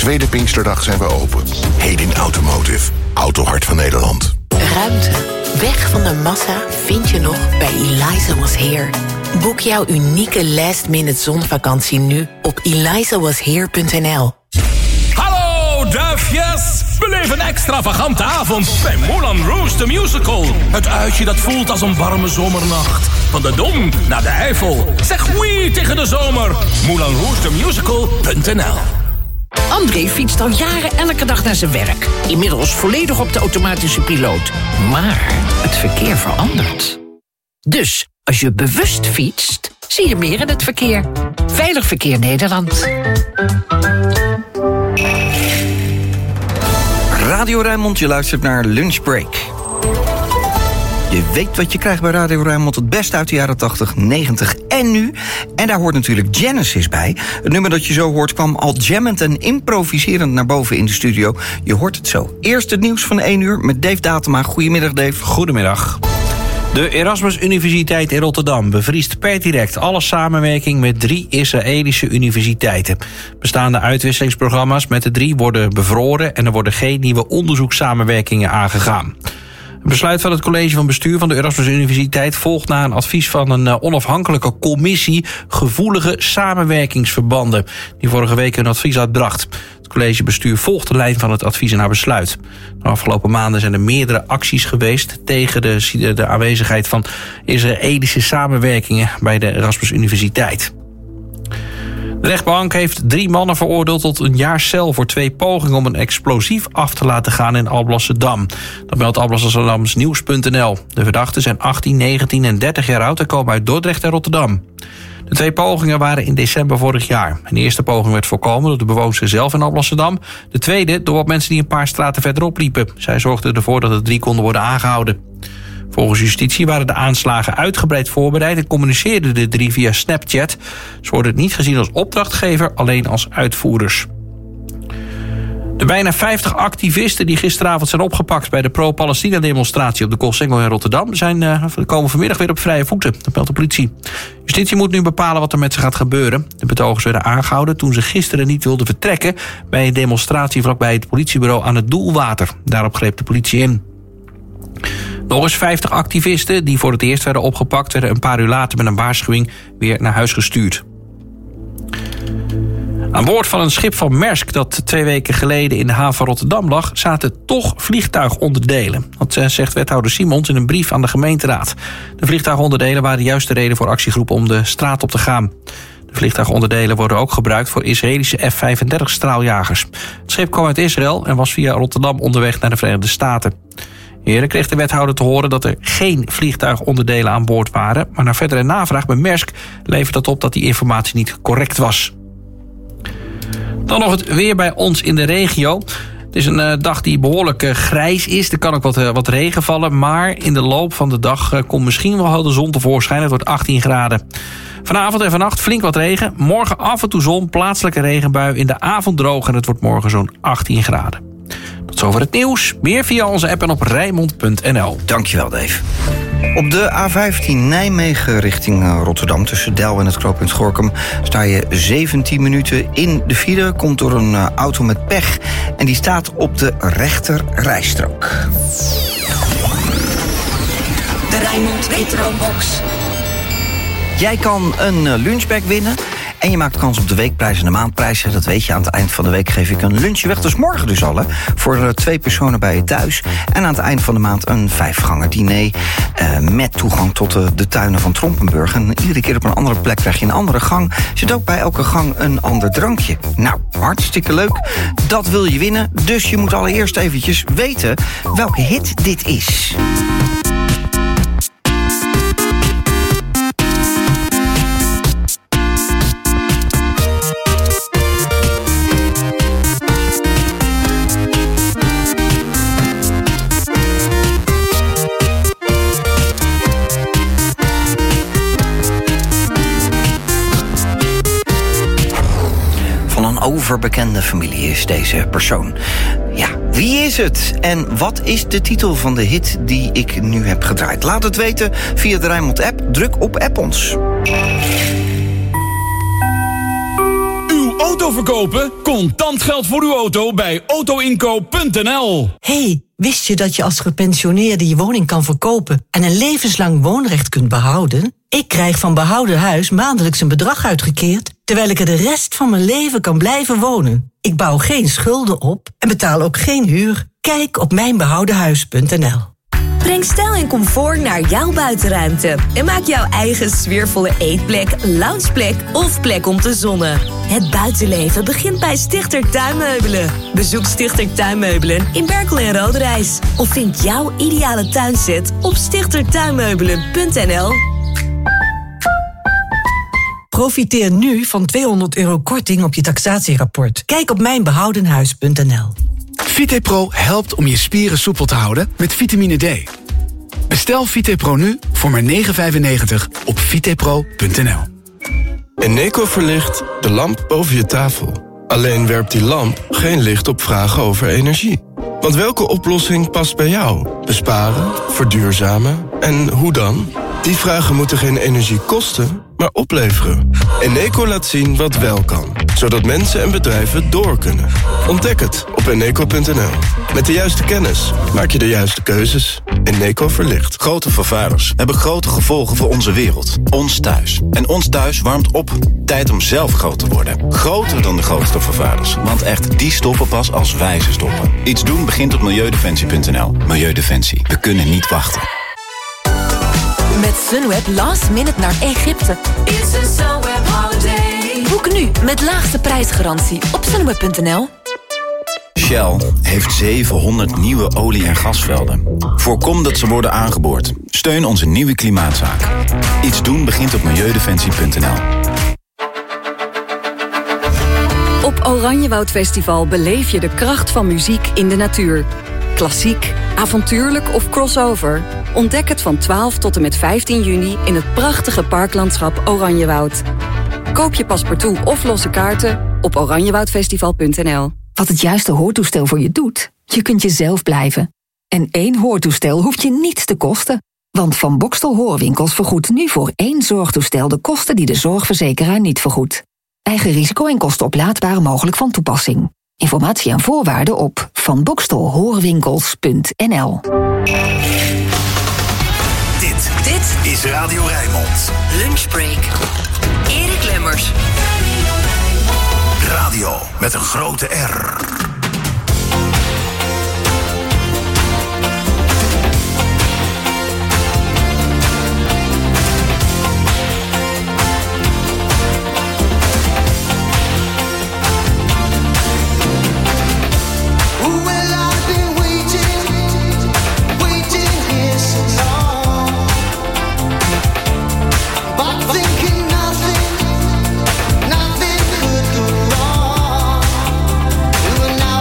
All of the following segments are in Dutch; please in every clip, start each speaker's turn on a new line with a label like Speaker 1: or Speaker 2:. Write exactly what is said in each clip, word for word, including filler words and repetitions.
Speaker 1: tweede Pinksterdag zijn we open. Hedin Automotive. Autohart van Nederland.
Speaker 2: Ruimte. Weg van de massa vind je nog bij Eliza Was Here. Boek jouw unieke last-minute zonvakantie nu op eliza was here punt n l.
Speaker 3: Hallo duifjes! Beleef een extravagante avond bij Moulin Rouge the Musical. Het uitje dat voelt als een warme zomernacht. Van de Dom naar de Eifel. Zeg oui tegen de zomer. moulin rouge the musical punt n l.
Speaker 4: André fietst al jaren elke dag naar zijn werk. Inmiddels volledig op de automatische piloot. Maar het verkeer verandert. Dus als je bewust fietst, zie je meer in het verkeer. Veilig Verkeer Nederland.
Speaker 5: Radio Rijnmond, je luistert naar Lunchbreak. Je weet wat je krijgt bij Radio Rijnmond. Het beste uit de jaren tachtig, negentig en nu. En daar hoort natuurlijk Genesis bij. Het nummer dat je zo hoort kwam al jammend en improviserend naar boven in de studio. Je hoort het zo. Eerst het nieuws van één uur met Dave Datema. Goedemiddag, Dave.
Speaker 6: Goedemiddag. De Erasmus Universiteit in Rotterdam bevriest per direct alle samenwerking met drie Israëlische universiteiten. Bestaande uitwisselingsprogramma's met de drie worden bevroren en er worden geen nieuwe onderzoekssamenwerkingen aangegaan. Het besluit van het college van bestuur van de Erasmus Universiteit volgt na een advies van een onafhankelijke commissie gevoelige samenwerkingsverbanden, die vorige week een advies uitbracht. Het collegebestuur volgt de lijn van het advies en haar besluit. De afgelopen maanden zijn er meerdere acties geweest tegen de, de aanwezigheid van Israëlische samenwerkingen bij de Erasmus Universiteit. De rechtbank heeft drie mannen veroordeeld tot een jaar cel voor twee pogingen om een explosief af te laten gaan in Alblasserdam. Dat meldt Alblasserdamsnieuws punt n l. De verdachten zijn achttien, negentien en dertig jaar oud en komen uit Dordrecht en Rotterdam. De twee pogingen waren in december vorig jaar. De eerste poging werd voorkomen door de bewoonster zelf in Alblasserdam. De tweede door wat mensen die een paar straten verderop liepen. Zij zorgden ervoor dat de drie konden worden aangehouden. Volgens justitie waren de aanslagen uitgebreid voorbereid en communiceerden de drie via Snapchat. Ze worden niet gezien als opdrachtgever, alleen als uitvoerders. De bijna vijftig activisten die gisteravond zijn opgepakt bij de pro-Palestina-demonstratie op de Koolsingel in Rotterdam zijn, uh, komen vanmiddag weer op vrije voeten, dat meldt de politie. Justitie moet nu bepalen wat er met ze gaat gebeuren. De betogers werden aangehouden toen ze gisteren niet wilden vertrekken bij een demonstratie vlakbij het politiebureau aan het Doelwater. Daarop greep de politie in. Nog eens vijftig activisten die voor het eerst werden opgepakt werden een paar uur later met een waarschuwing weer naar huis gestuurd. Aan boord van een schip van Maersk dat twee weken geleden in de haven van Rotterdam lag, zaten toch vliegtuigonderdelen. Dat zegt wethouder Simons in een brief aan de gemeenteraad. De vliegtuigonderdelen waren de juiste reden voor actiegroepen om de straat op te gaan. De vliegtuigonderdelen worden ook gebruikt voor Israëlische F vijfendertig straaljagers. Het schip kwam uit Israël en was via Rotterdam onderweg naar de Verenigde Staten. Eerder kreeg de wethouder te horen dat er geen vliegtuigonderdelen aan boord waren, maar na verdere navraag bij Maersk levert dat op dat die informatie niet correct was. Dan nog het weer bij ons in de regio. Het is een uh, dag die behoorlijk uh, grijs is. Er kan ook wat, uh, wat regen vallen, maar in de loop van de dag uh, komt misschien wel de zon tevoorschijn. Het wordt achttien graden. Vanavond en vannacht flink wat regen. Morgen af en toe zon, plaatselijke regenbui. In de avond droog en het wordt morgen zo'n achttien graden. Tot zover het nieuws. Meer via onze app en op rijnmond punt n l.
Speaker 5: Dankjewel, Dave. Op de A vijftien Nijmegen richting Rotterdam tussen Del en het knooppunt Gorinchem sta je zeventien minuten in de file. Komt door een auto met pech en die staat op de rechter rijstrook.
Speaker 7: De Rijnmond Retrobox.
Speaker 5: Jij kan een lunchbag winnen. En je maakt kans op de weekprijs en de maandprijs. Dat weet je, aan het eind van de week geef ik een lunchje weg. Dus morgen dus al, hè, voor twee personen bij je thuis. En aan het eind van de maand een vijfgangen diner. Uh, met toegang tot de, de tuinen van Trompenburg. En iedere keer op een andere plek krijg je een andere gang. Zit ook bij elke gang een ander drankje. Nou, hartstikke leuk. Dat wil je winnen. Dus je moet allereerst eventjes weten welke hit dit is. Overbekende familie is deze persoon. Ja, wie is het? En wat is de titel van de hit die ik nu heb gedraaid? Laat het weten via de Rijnmond app. Druk op app ons.
Speaker 3: Uw
Speaker 8: Auto verkopen? Contant geld voor uw auto bij autoinkoop punt n l.
Speaker 9: Hey, wist je dat je als gepensioneerde je woning kan verkopen en een levenslang woonrecht kunt behouden? Ik krijg van Behouden Huis maandelijks een bedrag uitgekeerd, terwijl ik er de rest van mijn leven kan blijven wonen. Ik bouw geen schulden op en betaal ook geen huur. Kijk op mijn behouden huis punt n l.
Speaker 10: Breng stijl en comfort naar jouw buitenruimte. En maak jouw eigen sfeervolle eetplek, loungeplek of plek om te zonnen. Het buitenleven begint bij Stichter Tuinmeubelen. Bezoek Stichter Tuinmeubelen in Berkel en Roderijs. Of vind jouw ideale tuinset op stichter tuinmeubelen punt n l.
Speaker 9: Profiteer nu van tweehonderd euro korting op je taxatierapport. Kijk op mijn behouden huis punt n l.
Speaker 11: VitePro helpt om je spieren soepel te houden met vitamine D. Bestel VitePro nu voor maar negen vijfennegentig op vitepro punt n l.
Speaker 12: Eneco verlicht de lamp boven je tafel. Alleen werpt die lamp geen licht op vragen over energie. Want welke oplossing past bij jou? Besparen, verduurzamen en hoe dan? Die vragen moeten geen energie kosten, maar opleveren. Eneco laat zien wat wel kan, zodat mensen en bedrijven door kunnen. Ontdek het op eneco punt n l. Met de juiste kennis maak je de juiste keuzes. Eneco verlicht.
Speaker 13: Grote vervuilers hebben grote gevolgen voor onze wereld. Ons thuis. En ons thuis warmt op. Tijd om zelf groot te worden. Groter dan de grootste vervuilers. Want echt, die stoppen pas als wij ze stoppen. Iets doen begint op milieudefensie punt n l. Milieudefensie. We kunnen niet wachten.
Speaker 14: Met Sunweb last minute naar Egypte. It's a Sunweb holiday. Boek nu met laagste prijsgarantie op sunweb punt n l.
Speaker 13: Shell heeft zevenhonderd nieuwe olie- en gasvelden. Voorkom dat ze worden aangeboord. Steun onze nieuwe klimaatzaak. Iets doen begint op milieudefensie punt n l.
Speaker 15: Op Oranjewoud Festival beleef je de kracht van muziek in de natuur. Klassiek, avontuurlijk of crossover. Ontdek het van twaalf tot en met vijftien juni in het prachtige parklandschap Oranjewoud. Koop je paspartout of losse kaarten op oranjewoudfestival punt n l.
Speaker 16: Wat het juiste hoortoestel voor je doet? Je kunt jezelf blijven. En één hoortoestel hoeft je niets te kosten. Want Van Bokstel Hoorwinkels vergoedt nu voor één zorgtoestel de kosten die de zorgverzekeraar niet vergoedt. Eigen risico en kosten oplaadbaar mogelijk van toepassing. Informatie en voorwaarden op van bokstel hoorwinkels punt n l.
Speaker 17: Dit, dit is Radio Rijnmond.
Speaker 14: Lunchbreak. Erik Lemmers.
Speaker 17: Radio met een grote R.
Speaker 18: Nothing could go wrong. You and I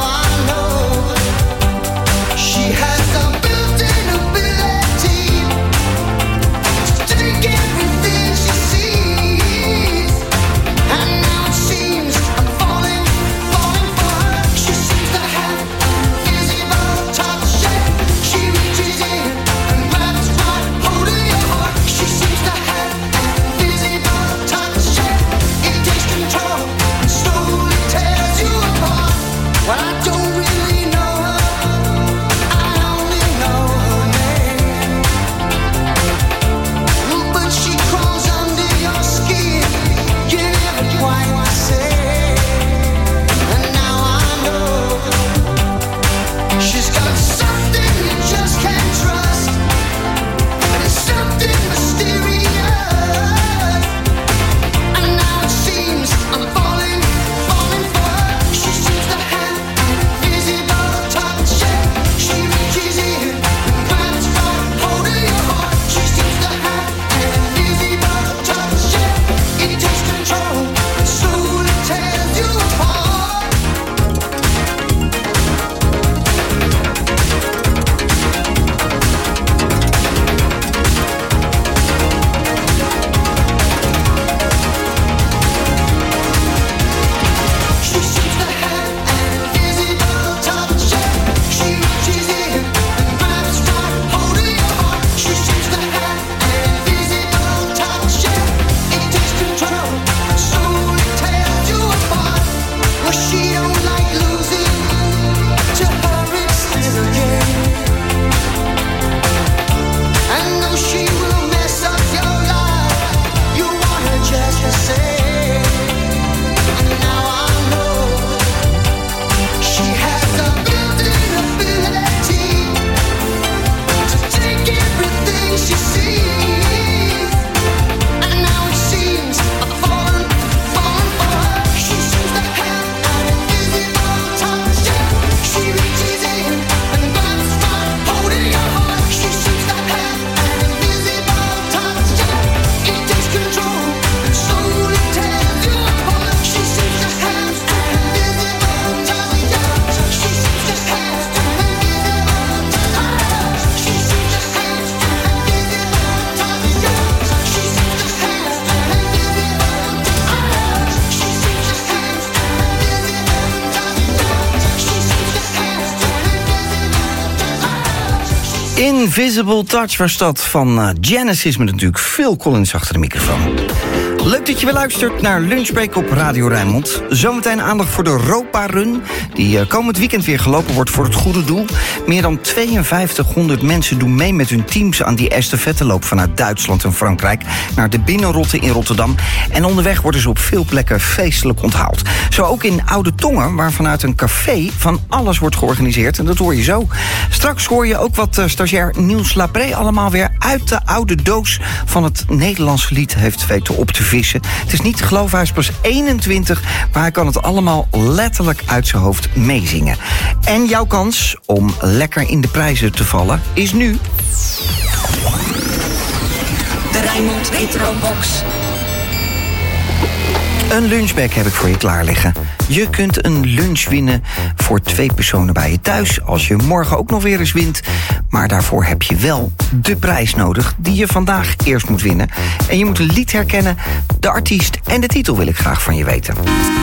Speaker 5: Invisible Touch was dat van uh, Genesis met natuurlijk Phil Collins achter de microfoon. Leuk dat je weer luistert naar Lunchbreak op Radio Rijnmond. Zometeen aandacht voor de Europa Run, die uh, komend weekend weer gelopen wordt voor het goede doel. Meer dan tweeënvijftighonderd mensen doen mee met hun teams aan die estafetteloop vanuit Duitsland en Frankrijk naar de Binnenrotte in Rotterdam. En onderweg worden ze op veel plekken feestelijk onthaald. Zo ook in Oude Tongen, waar vanuit een café van alles wordt georganiseerd. En dat hoor je zo. Straks hoor je ook wat uh, stagiair Niels Lapré allemaal weer uit de oude doos van het Nederlandse lied heeft weten op te vissen. Het is niet te geloven, hij is pas eenentwintig, maar hij kan het allemaal letterlijk uit zijn hoofd meezingen. En jouw kans om lekker in de prijzen te vallen is nu
Speaker 7: De Rijnmond Retro Box.
Speaker 5: Een lunchbag heb ik voor je klaar liggen. Je kunt een lunch winnen voor twee personen bij je thuis, als je morgen ook nog weer eens wint. Maar daarvoor heb je wel de prijs nodig die je vandaag eerst moet winnen. En je moet een lied herkennen, de artiest en de titel wil ik graag van je weten.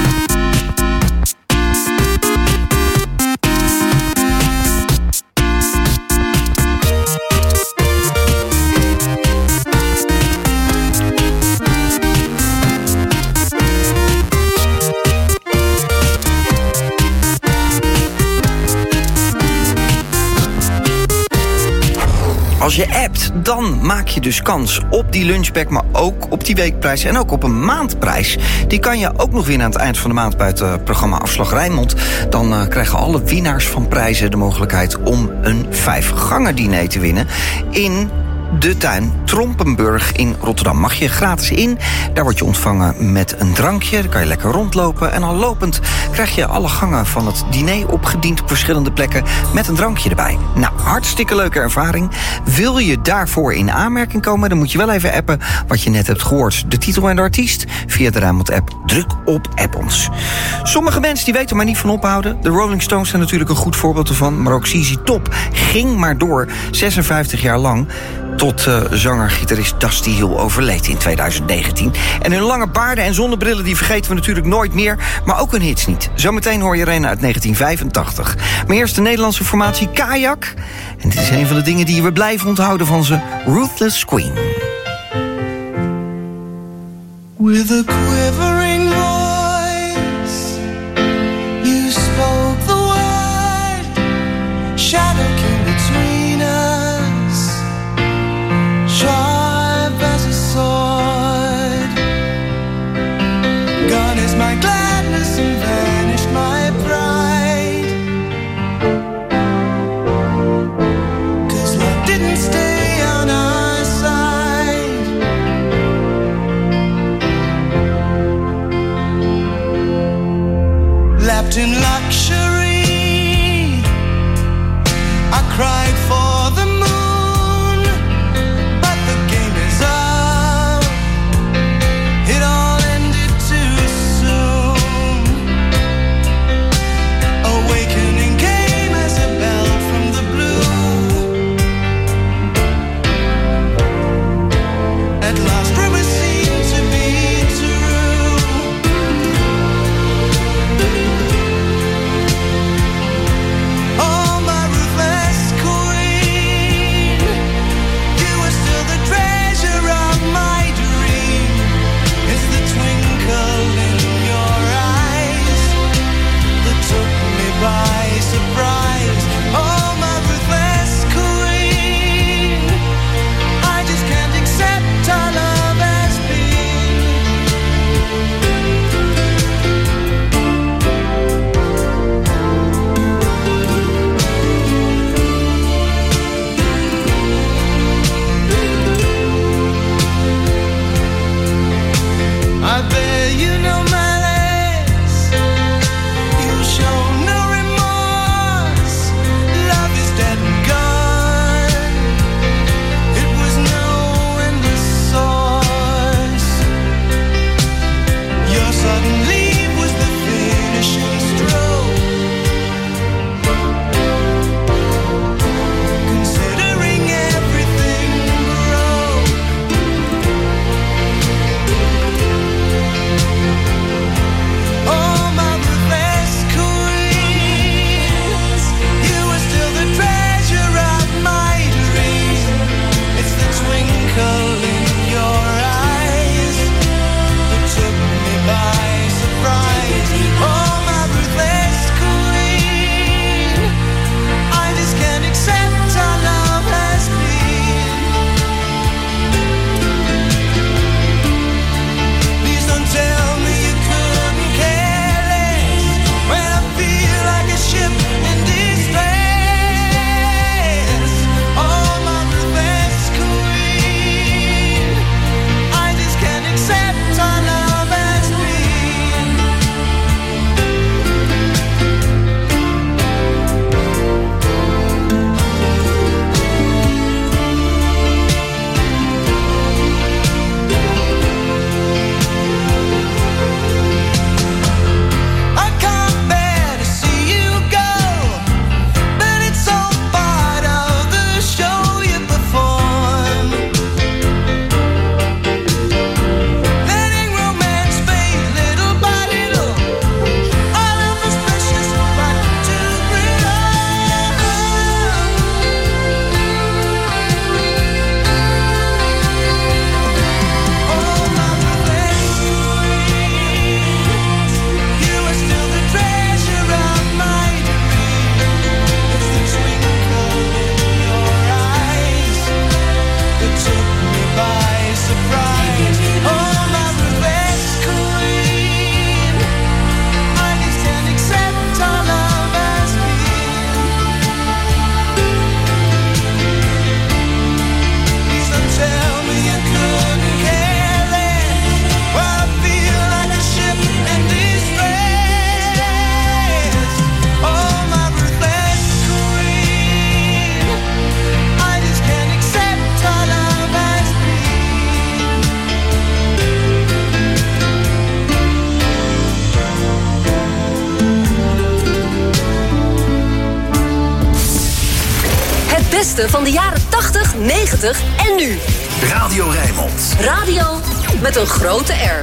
Speaker 5: Als je appt, dan maak je dus kans op die lunchbag, maar ook op die weekprijs en ook op een maandprijs. Die kan je ook nog winnen aan het eind van de maand bij het uh, programma Afslag Rijnmond. Dan uh, krijgen alle winnaars van prijzen de mogelijkheid om een vijfgangen diner te winnen in de tuin Trompenburg in Rotterdam. Mag je gratis in. Daar word je ontvangen met een drankje. Dan kan je lekker rondlopen. En al lopend krijg je alle gangen van het diner opgediend op verschillende plekken met een drankje erbij. Nou, hartstikke leuke ervaring. Wil je daarvoor in aanmerking komen, dan moet je wel even appen wat je net hebt gehoord. De titel en de artiest via de Rijnmond app. Druk op app ons. Sommige mensen die weten er maar niet van ophouden. De Rolling Stones zijn natuurlijk een goed voorbeeld ervan. Maar ook Z Z Top ging maar door. zesenvijftig jaar lang. Tot uh, zanger-gitarist Dusty Hill overleed in tweeduizend negentien. En hun lange baarden en zonnebrillen die vergeten we natuurlijk nooit meer. Maar ook hun hits niet. Zometeen hoor je er een uit negentien vijfentachtig. Maar eerst de Nederlandse formatie Kajak. En dit is een van de dingen die we blijven onthouden van ze. Ruthless Queen.
Speaker 18: With a quivering voice, you spoke the word. Shadow came between us, sharp as a sword. Gone is my gladness and vanished my pride. 'Cause love didn't stay on our side. Lapped in luxury, I cried for the moon, but the game is up. It all ended too soon. Awakening came as a bell from the blue. At last promise seemed to be true. Oh, my ruthless queen.
Speaker 10: beste van de jaren tachtig, negentig en nu.
Speaker 17: Radio Rijnmond.
Speaker 10: Radio met een grote R.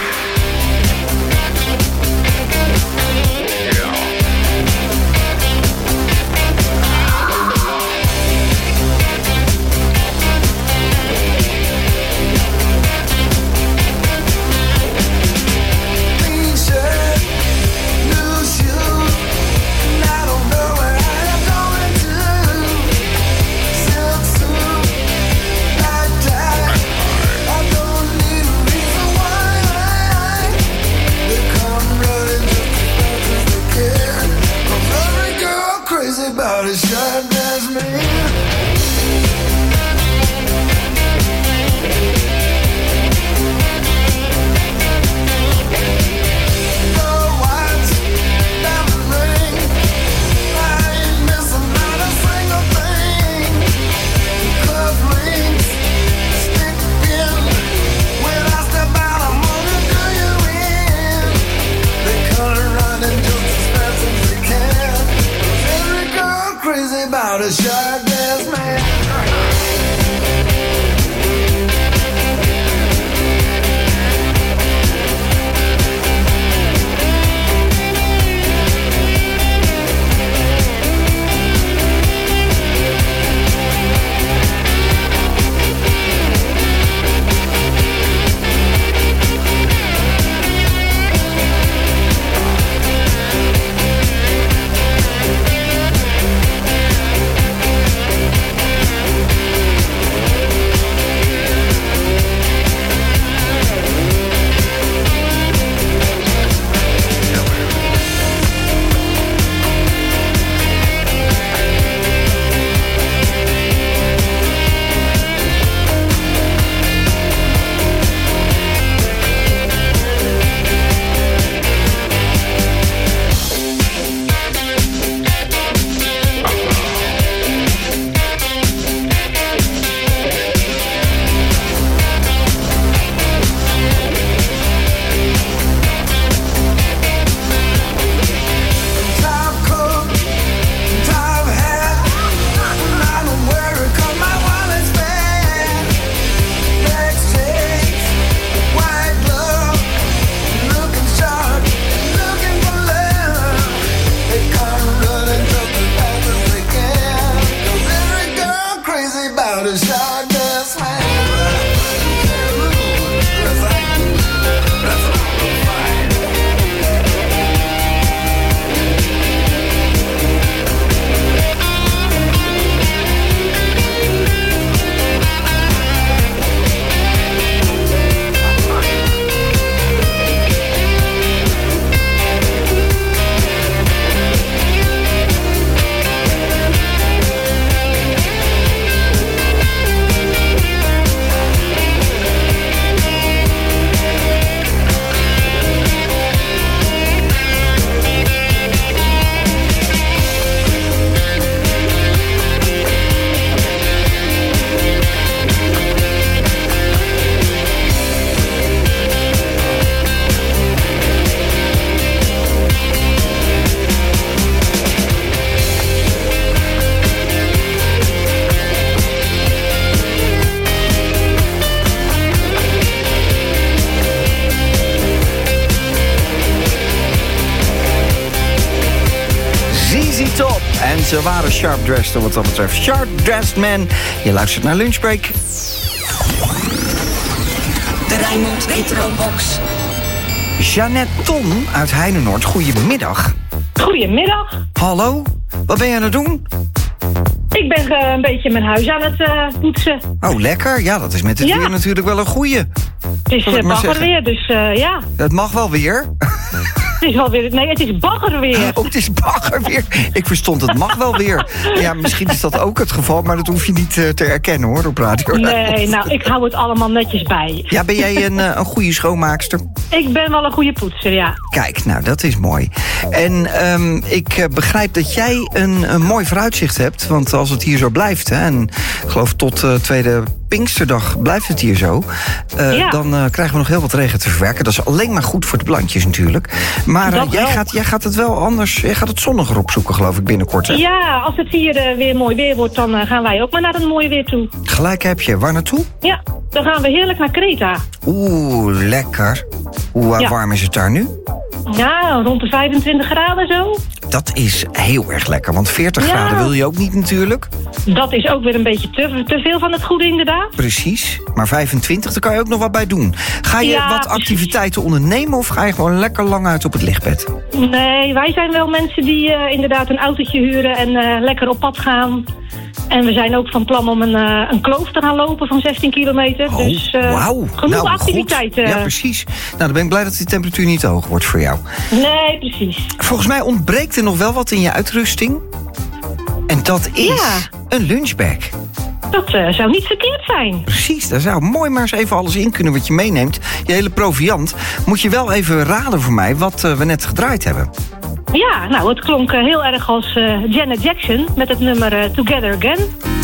Speaker 18: About a shot glass man. About a shot glass man.
Speaker 5: En ze waren sharp-dressed wat dat betreft. Sharp-dressed man. Je luistert naar Lunchbreak.
Speaker 7: De Rijnmond Retrobox.
Speaker 5: Jeannette Ton uit Heinenoord, goedemiddag.
Speaker 19: Goedemiddag.
Speaker 5: Hallo, wat ben je aan het doen?
Speaker 19: Ik ben uh, een beetje mijn huis aan het uh, poetsen.
Speaker 5: Oh, lekker. Ja, dat is met het
Speaker 19: ja.
Speaker 5: weer natuurlijk wel een goeie.
Speaker 19: Het is uh, baggerweer, dus uh, ja.
Speaker 5: Het mag wel weer.
Speaker 19: Het is wel weer... Nee, het is baggerweer.
Speaker 5: Oh, het is baggerweer. Ik verstond, het mag wel weer. Ja, misschien is dat ook het geval, maar dat hoef je niet uh, te erkennen, hoor, op radio.
Speaker 19: Nee, nou, ik hou het allemaal netjes bij.
Speaker 5: Ja, ben jij een, uh, een goede schoonmaakster?
Speaker 19: Ik ben wel een goede poetser, ja.
Speaker 5: Kijk, nou, dat is mooi. En um, ik uh, begrijp dat jij een, een mooi vooruitzicht hebt, want als het hier zo blijft, hè, en ik geloof tot uh, tweede Pinksterdag blijft het hier zo. Uh,
Speaker 19: ja.
Speaker 5: Dan uh, krijgen we nog heel wat regen te verwerken. Dat is alleen maar goed voor de plantjes natuurlijk. Maar uh, jij, gaat, jij gaat het wel anders, jij gaat het zonniger opzoeken geloof ik binnenkort. Hè?
Speaker 19: Ja, als het hier uh, weer mooi weer wordt, dan uh, gaan wij ook maar naar het mooie weer toe.
Speaker 5: Gelijk heb je. Waar naartoe?
Speaker 19: Ja, dan gaan we heerlijk naar Kreta.
Speaker 5: Oeh, lekker. Hoe ja. warm is het daar nu?
Speaker 19: Ja, rond de vijfentwintig graden zo.
Speaker 5: Dat is heel erg lekker, want veertig ja. graden wil je ook niet natuurlijk.
Speaker 19: Dat is ook weer een beetje te, te veel van het goede inderdaad.
Speaker 5: Precies, maar vijfentwintig, daar kan je ook nog wat bij doen. Ga je ja, wat activiteiten precies. ondernemen of ga je gewoon lekker lang uit op het lichtbed?
Speaker 19: Nee, wij zijn wel mensen die uh, inderdaad een autootje huren en uh, lekker op pad gaan. En we zijn ook van plan om een, uh, een kloof te gaan lopen van zestien kilometer.
Speaker 5: Oh,
Speaker 19: dus uh,
Speaker 5: wauw.
Speaker 19: genoeg
Speaker 5: nou,
Speaker 19: activiteiten.
Speaker 5: Goed. Ja, precies. Nou, dan ben ik blij dat die temperatuur niet te hoog wordt voor jou.
Speaker 19: Nee, precies.
Speaker 5: Volgens mij ontbreekt er nog wel wat in je uitrusting. En dat is
Speaker 19: ja.
Speaker 5: een lunchbag.
Speaker 19: Dat uh, zou niet verkeerd zijn.
Speaker 5: Precies, daar zou mooi maar eens even alles in kunnen wat je meeneemt. Je hele proviant. Moet je wel even raden voor mij wat uh, we net gedraaid hebben.
Speaker 19: Ja, nou, het klonk uh, heel erg als uh, Janet Jackson met het nummer uh, Together Again.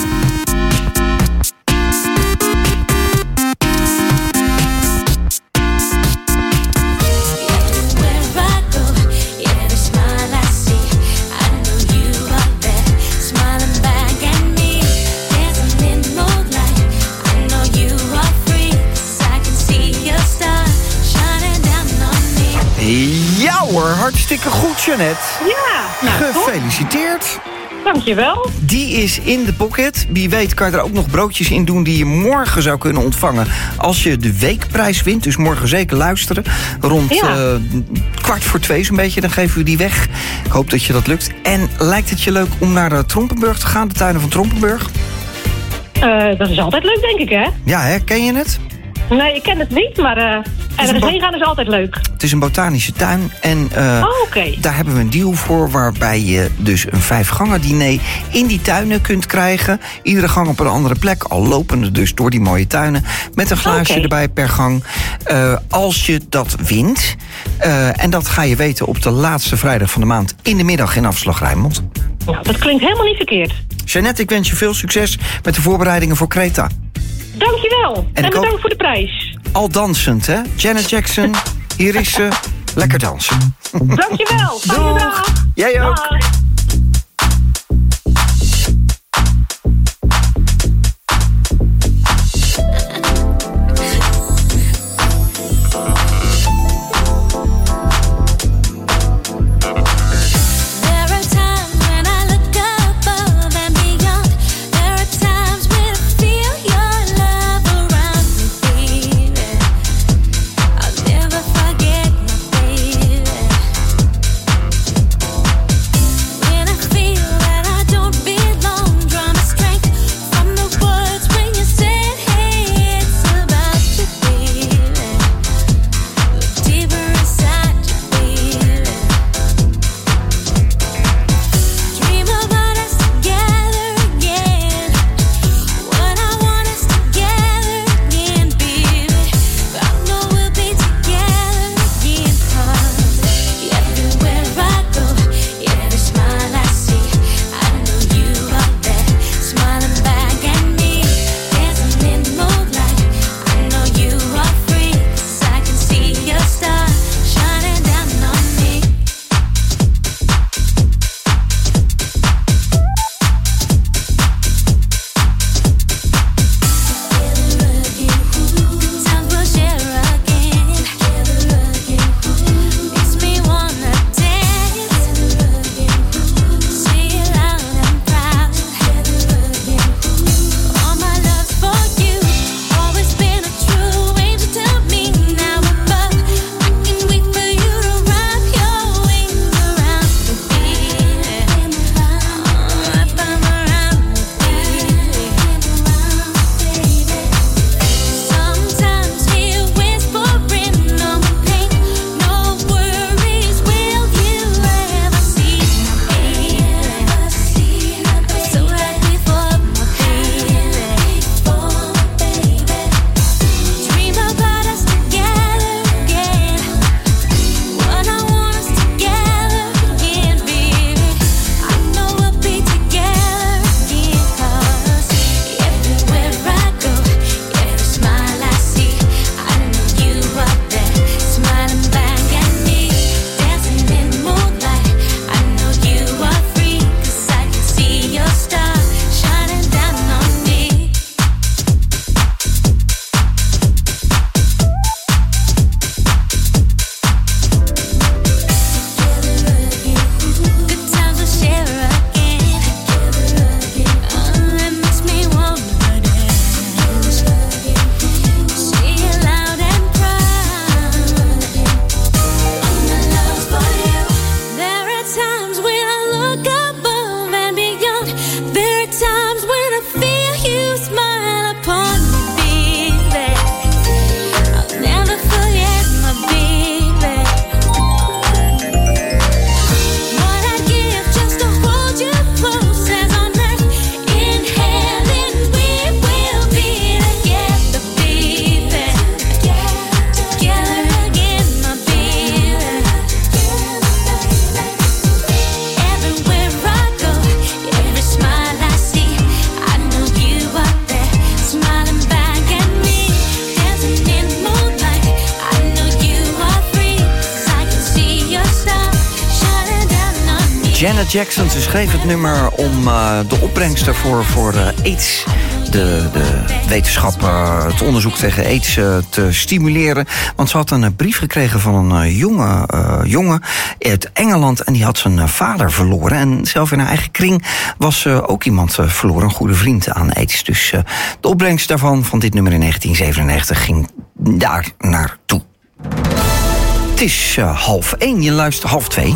Speaker 5: Hartstikke goed, Jeannette.
Speaker 19: Ja, nou,
Speaker 5: gefeliciteerd.
Speaker 19: Top. Dankjewel.
Speaker 5: Die is in de pocket. Wie weet kan je er ook nog broodjes in doen die je morgen zou kunnen ontvangen. Als je de weekprijs wint, dus morgen zeker luisteren. Rond ja. uh, kwart voor twee zo'n beetje, dan geven we die weg. Ik hoop dat je dat lukt. En lijkt het je leuk om naar de Trompenburg te gaan, de tuinen van Trompenburg?
Speaker 19: Uh, dat is altijd leuk, denk ik, hè?
Speaker 5: Ja, hè? Ken je het?
Speaker 19: Nee, ik ken het niet, maar uh, ergens heen gaan is altijd leuk.
Speaker 5: Het is een botanische tuin en uh,
Speaker 19: oh, okay.
Speaker 5: daar hebben we een deal voor... waarbij je dus een vijfgangen diner in die tuinen kunt krijgen. Iedere gang op een andere plek, al lopende dus door die mooie tuinen... met een glaasje okay. erbij per gang. Uh, als je dat wint, uh, en dat ga je weten op de laatste vrijdag van de maand... in de middag in Afslag Rijnmond.
Speaker 19: Nou, dat klinkt helemaal niet verkeerd.
Speaker 5: Jeannette, ik wens je veel succes met de voorbereidingen voor Kreta.
Speaker 19: Dankjewel. En, en bedankt voor de prijs.
Speaker 5: Al dansend, hè? Janet Jackson, hier is ze. Lekker dansen.
Speaker 19: Dankjewel. Fijne dag.
Speaker 5: Jij ook.
Speaker 19: Bye.
Speaker 5: Janet Jackson, ze schreef het nummer om uh, de opbrengsten voor, voor uh, AIDS... De, de wetenschap, uh, het onderzoek tegen AIDS uh, te stimuleren. Want ze had een uh, brief gekregen van een uh, jonge uh, jongen uit Engeland... en die had zijn uh, vader verloren. En zelf in haar eigen kring was uh, ook iemand uh, verloren, een goede vriend aan AIDS. Dus uh, de opbrengst daarvan, van dit nummer in negentien zevenennegentig... ging daar naartoe. Het is uh, half één, je luistert half twee...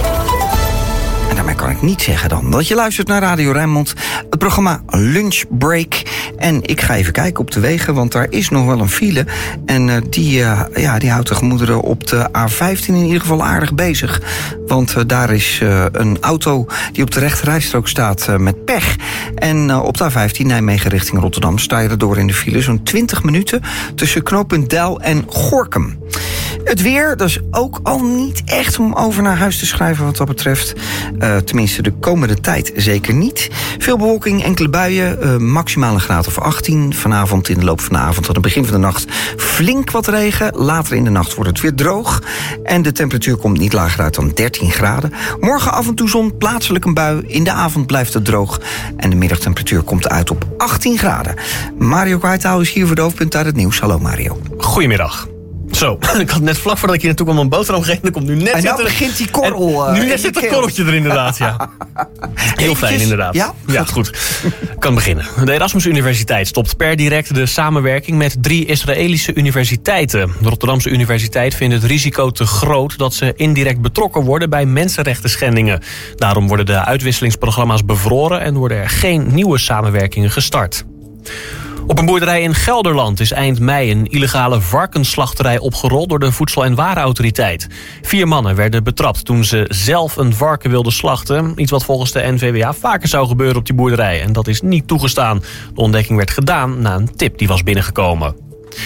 Speaker 5: En daarmee kan ik niet zeggen dan dat je luistert naar Radio Rijnmond, het programma Lunch Break. En ik ga even kijken op de wegen, want daar is nog wel een file. En uh, die, uh, ja, die houdt de gemoederen op de A vijftien in ieder geval aardig bezig. Want uh, daar is uh, een auto die op de rechterrijstrook staat uh, met pech. En uh, op de A vijftien Nijmegen richting Rotterdam sta je erdoor in de file. Zo'n twintig minuten tussen knooppunt Deil en Gorinchem. Het weer, dat is ook al niet echt om over naar huis te schrijven wat dat betreft. Uh, tenminste, de komende tijd zeker niet. Veel bewolking, enkele buien, uh, maximaal een graad of achttien. Vanavond in de loop van de avond tot het begin van de nacht flink wat regen. Later in de nacht wordt het weer droog. En de temperatuur komt niet lager uit dan dertien graden. Morgen af en toe zon, plaatselijk een bui. In de avond blijft het droog. En de middagtemperatuur komt uit op achttien graden. Mario Kwijtouw is hier voor de hoofdpunt uit het nieuws. Hallo Mario.
Speaker 20: Goedemiddag. Zo, ik had net vlak voordat ik hier naartoe kwam een boterham gegeten. Dan komt nu net
Speaker 5: en
Speaker 20: nou
Speaker 5: dan begint die korrel.
Speaker 20: En nu
Speaker 5: uh,
Speaker 20: net zit dat korreltje er inderdaad, ja. Heel fijn inderdaad.
Speaker 5: Ja,
Speaker 20: ja goed. Kan beginnen. De Erasmus Universiteit stopt per direct de samenwerking met drie Israëlische universiteiten. De Rotterdamse Universiteit vindt het risico te groot dat ze indirect betrokken worden bij mensenrechten schendingen. Daarom worden de uitwisselingsprogramma's bevroren en worden er geen nieuwe samenwerkingen gestart. Op een boerderij in Gelderland is eind mei een illegale varkensslachterij opgerold door de Voedsel- en Warenautoriteit. Vier mannen werden betrapt toen ze zelf een varken wilden slachten. Iets wat volgens de N V W A vaker zou gebeuren op die boerderij. En dat is niet toegestaan. De ontdekking werd gedaan na een tip die was binnengekomen.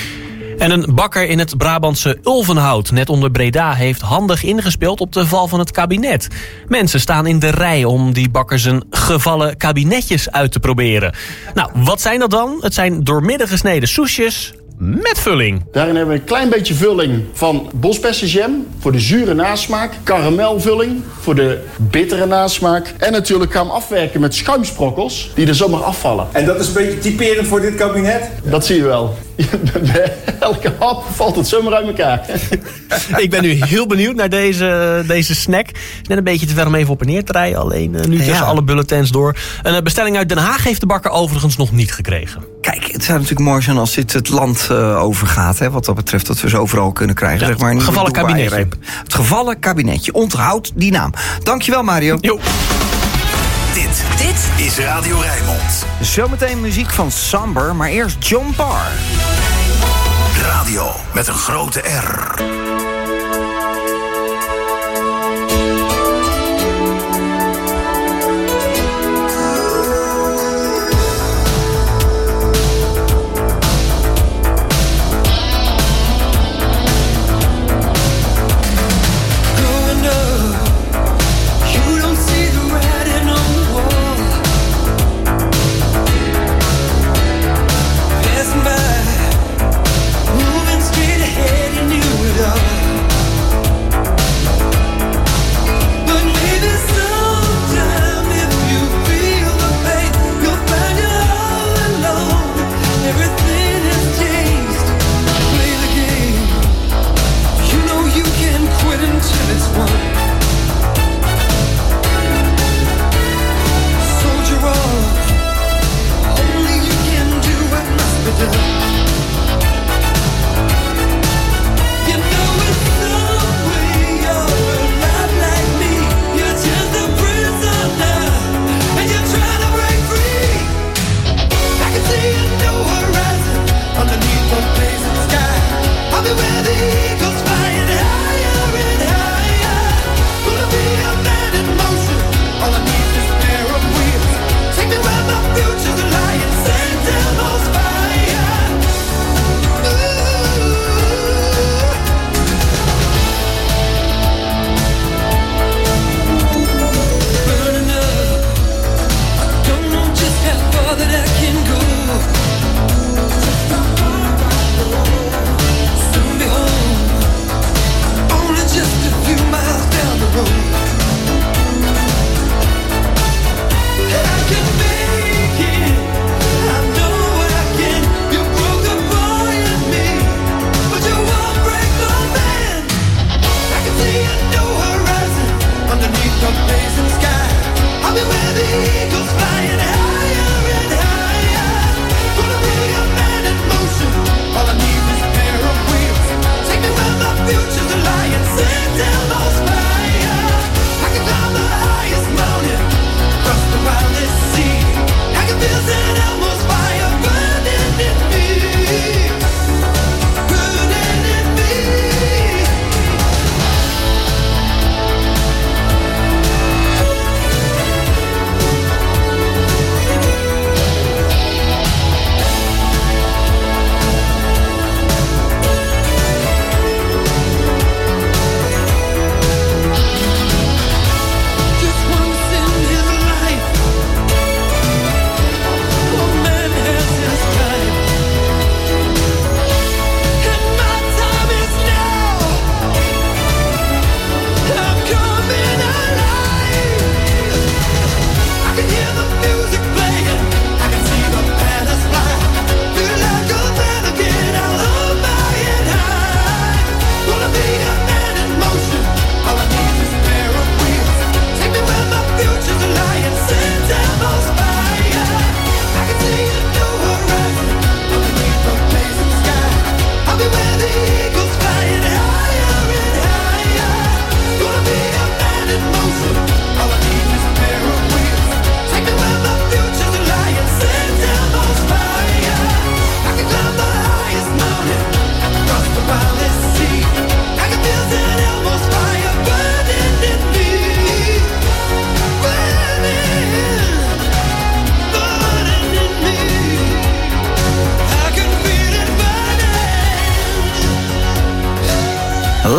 Speaker 20: En een bakker in het Brabantse Ulvenhout, net onder Breda, heeft handig ingespeeld op de val van het kabinet. Mensen staan in de rij om die bakker zijn gevallen kabinetjes uit te proberen. Nou, wat zijn dat dan? Het zijn doormidden gesneden soesjes met vulling.
Speaker 21: Daarin hebben we een klein beetje vulling van bosbessenjam voor de zure nasmaak. Karamelvulling voor de bittere nasmaak. En natuurlijk gaan we afwerken met schuimsprokkels die er zomaar afvallen.
Speaker 22: En dat is een beetje typerend voor dit kabinet?
Speaker 21: Dat zie je wel. Bij elke hap valt het zomaar uit elkaar.
Speaker 20: Ik ben nu heel benieuwd naar deze, deze snack. Is net een beetje te ver om even op en neer te rijden. Alleen uh, nu tussen ja. alle bulletins door. Een bestelling uit Den Haag heeft de bakker overigens nog niet gekregen.
Speaker 5: Kijk, het zou natuurlijk mooi zijn als dit het land uh, overgaat. Hè, wat dat betreft, dat we ze overal kunnen krijgen.
Speaker 20: Ja,
Speaker 5: zeg maar,
Speaker 20: het gevallen kabinetje.
Speaker 5: Het gevallen kabinetje. Onthoud die naam. Dankjewel, Mario.
Speaker 20: Jo.
Speaker 17: Dit, dit is Radio Rijnmond.
Speaker 5: Zometeen muziek van Samber, maar eerst John Parr.
Speaker 17: Radio met een grote R.
Speaker 18: Moving straight ahead, you knew it all.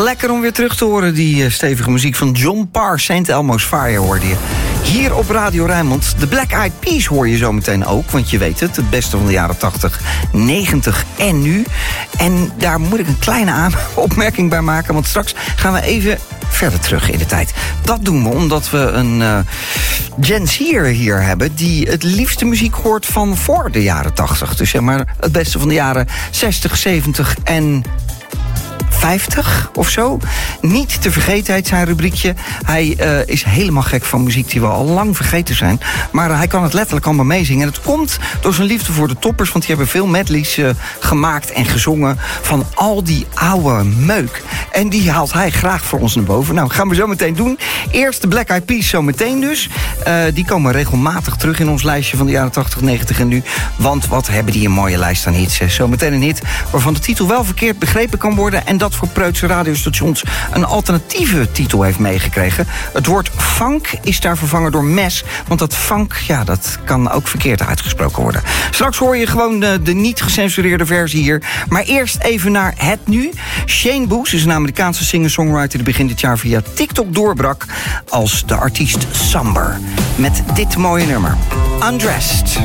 Speaker 5: Lekker om weer terug te horen, die uh, stevige muziek van John Parr. Saint Elmo's Fire hoorde je. Hier op Radio Rijnmond. De Black Eyed Peas hoor je zo meteen ook. Want je weet het, het beste van de jaren tachtig, negentig en nu. En daar moet ik een kleine aan- opmerking bij maken. Want straks gaan we even verder terug in de tijd. Dat doen we omdat we een uh, Gen Z'er hier hebben die het liefste muziek hoort van voor de jaren tachtig. Dus zeg maar het beste van de jaren zestig, zeventig en vijftig of zo. Niet te vergeten heet zijn rubriekje. Hij uh, is helemaal gek van muziek die we al lang vergeten zijn. Maar uh, hij kan het letterlijk allemaal meezingen. En het komt door zijn liefde voor de toppers. Want die hebben veel medleys uh, gemaakt en gezongen van al die oude meuk. En die haalt hij graag voor ons naar boven. Nou, gaan we zo meteen doen. Eerst de Black Eyed Peas zo meteen dus. Uh, die komen regelmatig terug in ons lijstje van de jaren tachtig, negentig en nu. Want wat hebben die een mooie lijst aan hits. Zo meteen een hit waarvan de titel wel verkeerd begrepen kan worden. En dat voor preutse radiostations een alternatieve titel heeft meegekregen. Het woord funk is daar vervangen door mes. Want dat funk, ja, dat kan ook verkeerd uitgesproken worden. Straks hoor je gewoon de, de niet gecensureerde versie hier. Maar eerst even naar het nu. Shane Boos is een Amerikaanse singer-songwriter die begin dit jaar via TikTok doorbrak als de artiest Samber. Met dit mooie nummer. Undressed.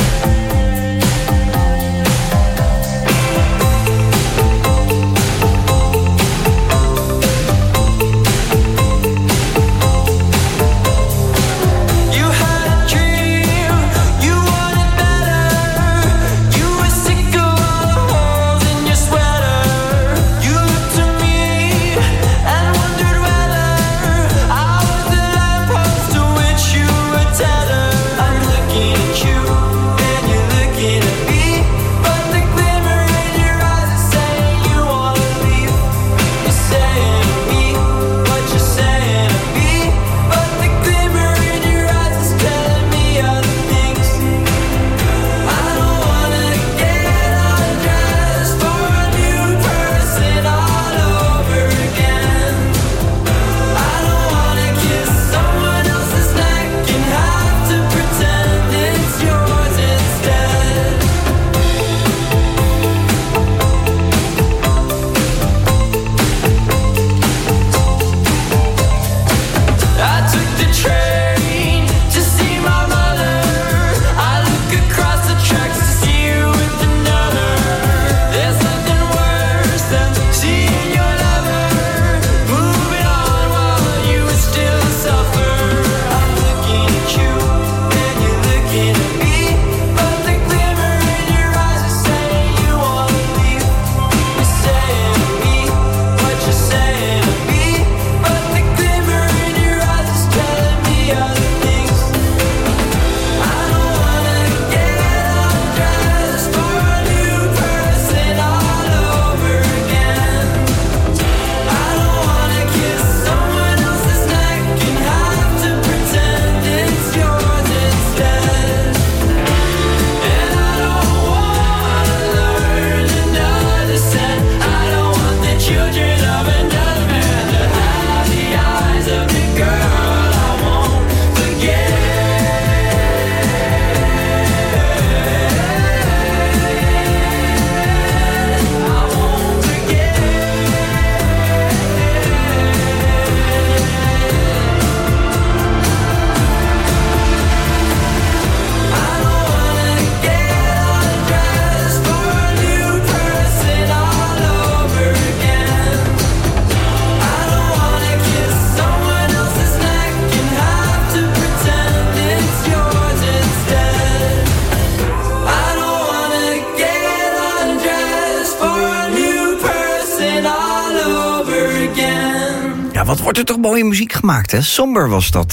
Speaker 5: Wat wordt er toch mooie muziek gemaakt, hè? Somber was dat.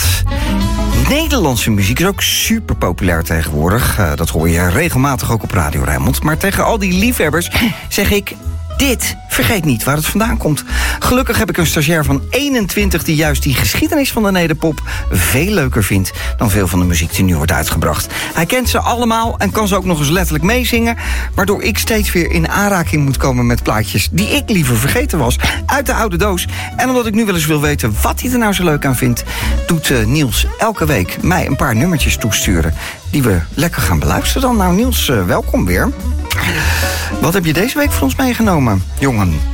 Speaker 5: Nederlandse muziek is ook super populair tegenwoordig. Uh, dat hoor je regelmatig ook op Radio Rijnmond. Maar tegen al die liefhebbers zeg ik... Dit, vergeet niet waar het vandaan komt. Gelukkig heb ik een stagiair van eenentwintig... die juist die geschiedenis van de nederpop veel leuker vindt... dan veel van de muziek die nu wordt uitgebracht. Hij kent ze allemaal en kan ze ook nog eens letterlijk meezingen... waardoor ik steeds weer in aanraking moet komen met plaatjes... die ik liever vergeten was, uit de oude doos. En omdat ik nu wel eens wil weten wat hij er nou zo leuk aan vindt... doet uh, Niels elke week mij een paar nummertjes toesturen... die we lekker gaan beluisteren dan. Nou Niels, uh, welkom weer. Wat heb je deze week voor ons meegenomen, jongen?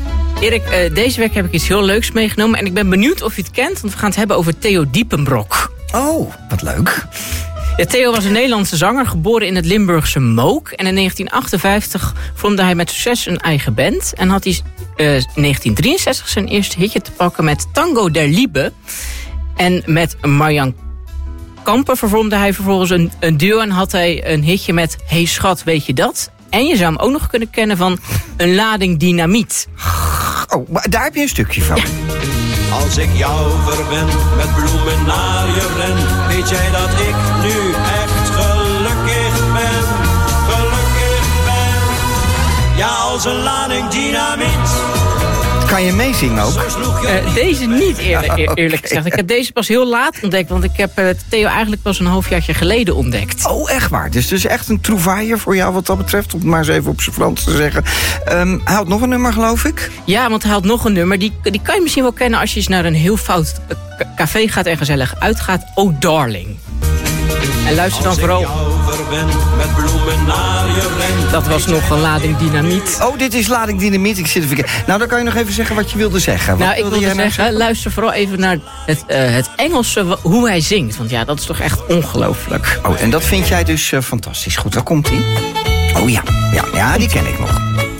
Speaker 1: Erik, uh, deze week heb ik iets heel leuks meegenomen. En ik ben benieuwd of je het kent, want we gaan het hebben over Theo Diepenbrok.
Speaker 5: Oh, wat leuk.
Speaker 1: Ja, Theo was een Nederlandse zanger, geboren in het Limburgse Mook. En in negentien achtenvijftig vormde hij met succes een eigen band. En had hij uh, in negentien drieënzestig zijn eerste hitje te pakken met Tango der Liebe. En met Marjan Kampen vervormde hij vervolgens een, een duo en had hij een hitje met Hey schat, weet je dat? En je zou hem ook nog kunnen kennen van Een lading dynamiet.
Speaker 5: Oh, maar daar heb je een stukje van.
Speaker 1: Ja.
Speaker 2: Als ik jou verwen, met bloemen naar je ren, weet jij dat ik nu echt gelukkig ben, gelukkig ben. Ja, als een lading dynamiet.
Speaker 5: Kan je meezingen ook?
Speaker 1: Uh, deze niet, eerlijk, eer, eerlijk gezegd. Ik heb deze pas heel laat ontdekt, want ik heb uh, Theo eigenlijk pas een halfjaartje geleden ontdekt.
Speaker 5: Oh, echt waar? Dus het is echt een trouvaille voor jou wat dat betreft, om het maar eens even op zijn Frans te zeggen. Um, hij had nog een nummer, geloof ik?
Speaker 1: Ja, want hij had nog een nummer. Die, die kan je misschien wel kennen als je eens naar een heel fout uh, café gaat en gezellig uitgaat. Oh, darling. En luister dan vooral.
Speaker 2: Met bloemen naar je ren.
Speaker 1: Dat was nog een lading dynamiet.
Speaker 5: Oh, dit is lading dynamiet. Ik zit even. Nou, dan kan je nog even zeggen wat je wilde zeggen. Wat
Speaker 1: nou, ik wilde
Speaker 5: jij
Speaker 1: zeggen,
Speaker 5: nou zeggen,
Speaker 1: luister vooral even naar het, uh, het Engelse, hoe hij zingt. Want ja, dat is toch echt ongelooflijk.
Speaker 5: Oh, en dat vind jij dus uh, fantastisch. Goed, waar komt ie? Oh ja. ja, ja, die ken ik nog.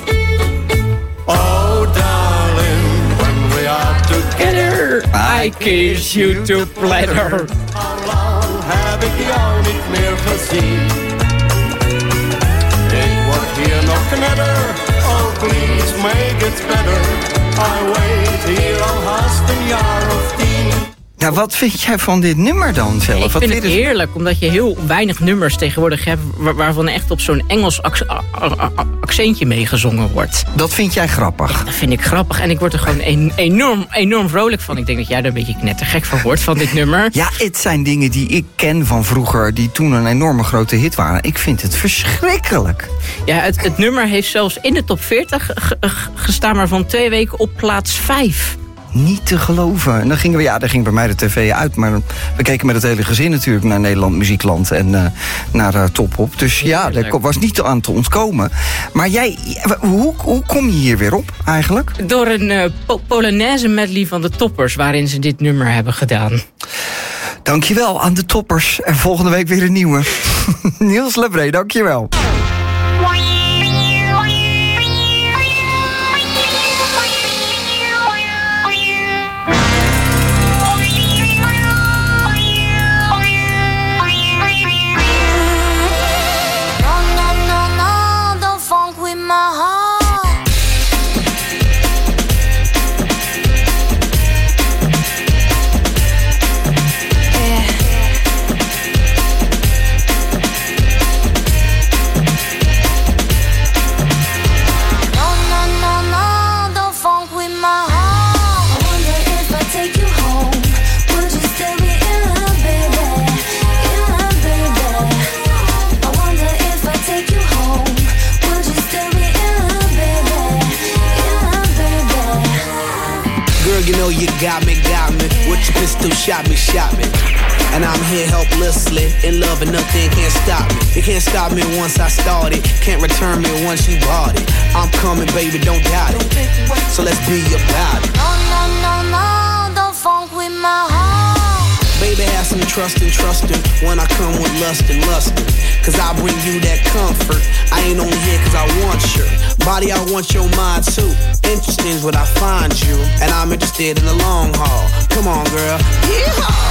Speaker 2: Oh, darling, when we are together,
Speaker 1: I kiss you to pleasure.
Speaker 2: Heb ik jou niet meer gezien. Ik word hier nog knetter. Oh, please make it better. I wait hier al haast een jaar of tien.
Speaker 5: Ja, wat vind jij van dit nummer dan zelf?
Speaker 1: Ik
Speaker 5: wat
Speaker 1: vind het heerlijk, omdat je heel weinig nummers tegenwoordig hebt waar, waarvan echt op zo'n Engels ac- accentje meegezongen wordt.
Speaker 5: Dat vind jij grappig?
Speaker 1: Ja, dat vind ik grappig en ik word er gewoon een, enorm, enorm vrolijk van. Ik denk dat jij er een beetje knettergek van wordt, van dit nummer.
Speaker 5: Ja, het zijn dingen die ik ken van vroeger, die toen een enorme grote hit waren. Ik vind het verschrikkelijk.
Speaker 1: Ja, het, het nummer heeft zelfs in de top veertig g- g- gestaan, maar van twee weken op plaats vijf.
Speaker 5: Niet te geloven. En dan gingen we, ja, dan ging bij mij de tv uit. Maar we keken met het hele gezin natuurlijk naar Nederland Muziekland en uh, naar uh, Top Op. Dus ja, daar was niet aan te ontkomen. Maar jij, hoe, hoe kom je hier weer op eigenlijk?
Speaker 1: Door een uh, po- Polonaise medley van de Toppers, waarin ze dit nummer hebben gedaan.
Speaker 5: Dankjewel aan de Toppers. En volgende week weer een nieuwe. Niels Lebré, dankjewel.
Speaker 23: You know you got me, got me. With your pistol, shot me, shot me. And I'm here helplessly, in love and nothing can't stop me. You can't stop me once I started, can't return me once you bought it. I'm coming, baby, don't doubt it. So let's be about it.
Speaker 24: No, no, no, no, don't funk with my heart.
Speaker 23: Baby, have some trust and trustin' when I come with lust and lustin'. Cause I bring you that comfort. I ain't only here cause I want your body, I want your mind too. Interesting is what I find you, and I'm interested in the long haul. Come on, girl. Yeehaw!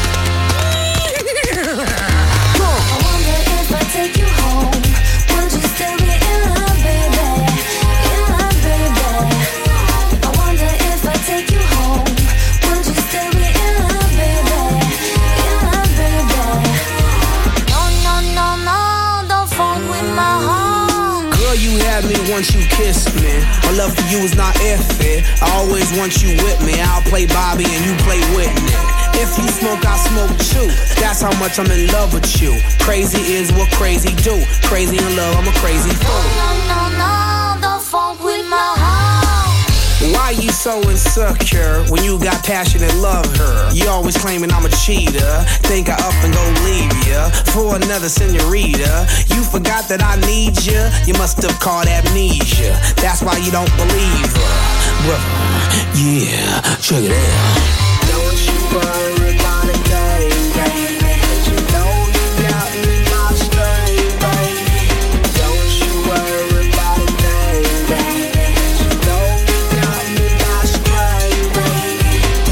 Speaker 24: Come on. I wonder if I take you home, would you still be in love, baby? In love, baby. I wonder if I take you home, would you still be in love, baby? In love, baby. No, no, no, no, don't funk with my heart.
Speaker 23: Girl, you had me once you kissed me. My love for you is not if it. I always want you with me. I'll play Bobby and you play Whitney. If you smoke, I smoke too. That's how much I'm in love with you. Crazy is what crazy do. Crazy in love, I'm a crazy fool.
Speaker 24: No, no, no, don't funk with my heart.
Speaker 23: Why you so insecure when you got passionate love her? You always claiming I'm a cheater. Think I up and go leave ya for another senorita. You forgot that I need ya. You must have caught amnesia. That's why you don't believe her. brother, yeah, check it out. Don't you worry about a thing, baby, 'cause you know you got me by string, baby. Don't you worry about a thing, baby, 'cause you know you got me by string, baby.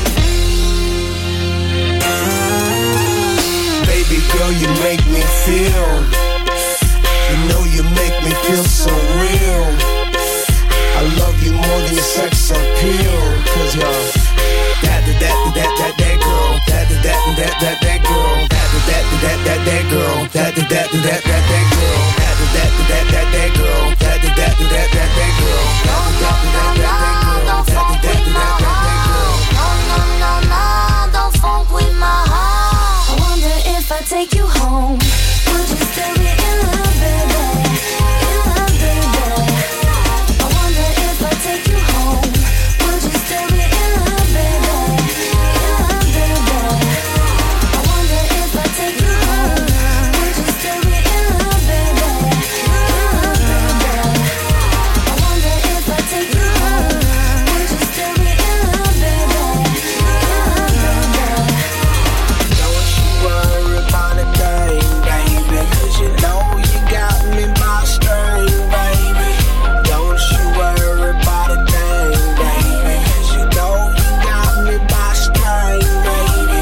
Speaker 23: Baby girl, you make me feel, you know you make me feel so real. I love you more than sex appeal, 'cause you're that, that, that, that, that, that girl, that, that, that, that, that, that girl, that, that, that, that, that, that girl, that, that, that, that, that, that girl, that, that, that, that, that girl, that, that, that, that, that, that girl, that, that, that, that, that girl, that, that, that, that, that girl.
Speaker 24: No, no, no, no, don't funk with my heart. I wonder if I take you home, would you still be in love, baby? In love, baby. I wonder if I take you home, would you still be in love, baby? In love, baby. I wonder if I take you home, would you still be in love, baby? In love, baby. I wonder if I take you home, would you still be in love, baby? In love, baby.
Speaker 23: Don't you worry about a thing, baby, 'cause you know you got me by string, baby. Don't you worry about a thing, baby, 'cause you know you got me by string, baby.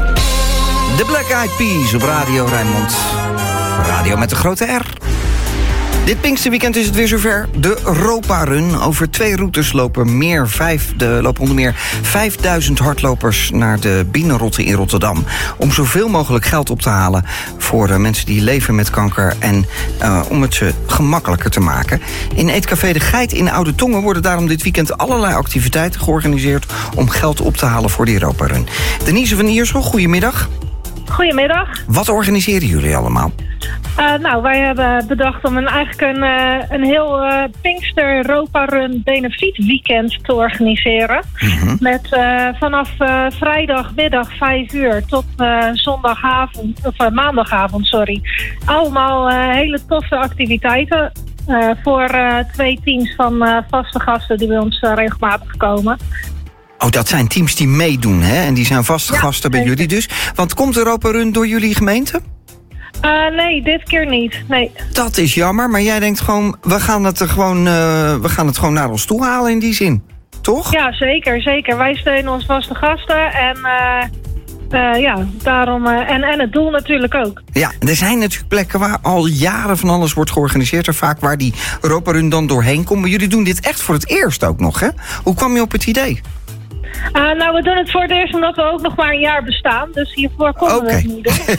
Speaker 5: De Black Eyed Peas op Radio Rijnmond. Radio met de grote R. Dit Pinksterweekend is het weer zover. De Europa Run. Over twee routes lopen, meer vijf, de, lopen onder meer vijfduizend hardlopers naar de Binnenrotte in Rotterdam. Om zoveel mogelijk geld op te halen voor uh, mensen die leven met kanker. En uh, om het ze gemakkelijker te maken. In Eetcafé De Geit in Oude Tongen worden daarom dit weekend allerlei activiteiten georganiseerd om geld op te halen voor de Europa Run. Denise van Iersel, goedemiddag.
Speaker 19: Goedemiddag.
Speaker 5: Wat organiseren jullie allemaal?
Speaker 19: Uh, nou, wij hebben bedacht om een, eigenlijk een, uh, een heel uh, Pinkster Europa Run benefiet weekend te organiseren. Mm-hmm. Met uh, vanaf uh, vrijdagmiddag vijf uur tot uh, zondagavond, of uh, maandagavond, sorry. Allemaal uh, hele toffe activiteiten uh, voor uh, twee teams van uh, vaste gasten die bij ons uh, regelmatig komen.
Speaker 5: Oh, dat zijn teams die meedoen, hè? En die zijn vaste
Speaker 19: Ja,
Speaker 5: gasten bij
Speaker 19: zeker.
Speaker 5: jullie dus. Want komt Europa Run door jullie gemeente?
Speaker 19: Uh, nee, dit keer niet. Nee.
Speaker 5: Dat is jammer, maar jij denkt gewoon, we gaan het er gewoon, uh, we gaan het gewoon naar ons toe halen in die zin. Toch?
Speaker 19: Ja, zeker, zeker. Wij steunen onze vaste gasten en uh, uh, ja, daarom uh, en, en het doel natuurlijk ook.
Speaker 5: Ja, er zijn natuurlijk plekken waar al jaren van alles wordt georganiseerd. En vaak waar die Europa Run dan doorheen komt. Maar jullie doen dit echt voor het eerst ook nog, hè? Hoe kwam je op het idee?
Speaker 19: Uh, nou, we doen het voor het eerst omdat we ook nog maar een jaar bestaan. Dus hiervoor konden
Speaker 5: Oké.
Speaker 19: we het niet doen.